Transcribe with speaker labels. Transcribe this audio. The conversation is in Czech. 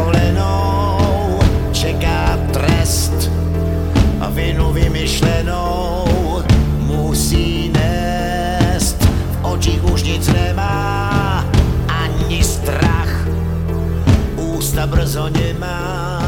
Speaker 1: kolenou, čeká trest a vinu vymyšlenou musí nést. V očích už nic nemá, ani strach, ústa brzo nemá.